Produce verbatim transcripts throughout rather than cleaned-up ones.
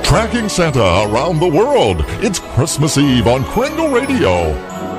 Tracking Santa around the world. It's Christmas Eve on Kringle Radio.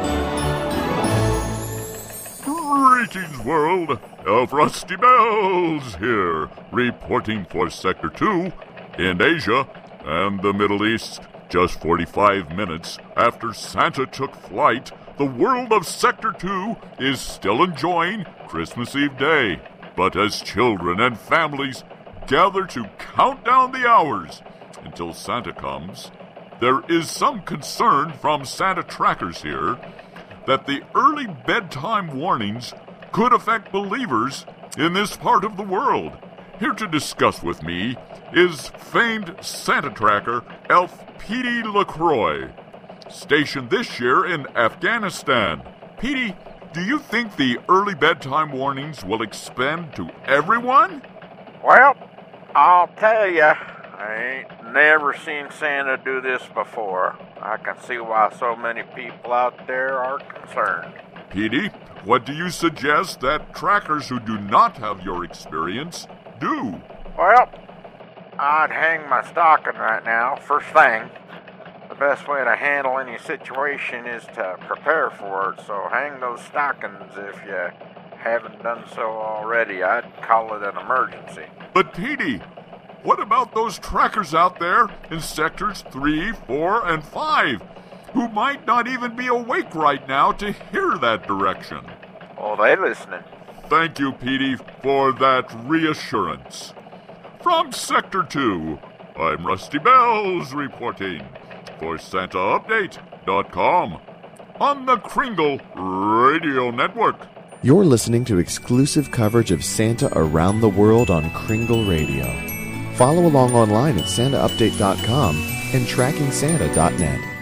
Greetings, world. Elf Rusty Bells here, reporting for Sector two in Asia and the Middle East. Just forty-five minutes after Santa took flight, the world of Sector two is still enjoying Christmas Eve Day. But as children and families gather to count down the hours until Santa comes, there is some concern from Santa trackers here that the early bedtime warnings could affect believers in this part of the world. Here to discuss with me is famed Santa tracker Elf Petey LaCroix, stationed this year in Afghanistan. Petey, do you think the early bedtime warnings will expand to everyone? Well, I'll tell you, I ain't never seen Santa do this before. I can see why so many people out there are concerned. Petey, what do you suggest that trackers who do not have your experience do? Well, I'd hang my stocking right now, first thing. The best way to handle any situation is to prepare for it, so hang those stockings if you haven't done so already. I'd call it an emergency. But Petey, what about those trackers out there in sectors three, four, and five who might not even be awake right now to hear that direction? Oh, they listening. Thank you, Petey, for that reassurance. From Sector two, I'm Rusty Bells reporting for Santa Update dot com on the Kringle Radio Network. You're listening to exclusive coverage of Santa around the world on Kringle Radio. Follow along online at Santa Update dot com and Tracking Santa dot net.